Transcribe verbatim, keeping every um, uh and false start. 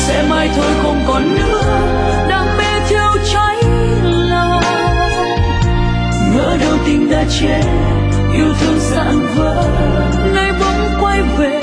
sẽ mai thôi không còn nữa, đam mê thiêu cháy lòng. Ngỡ đâu tình đã chết, yêu thương dạn vỡ, nay bỗng quay về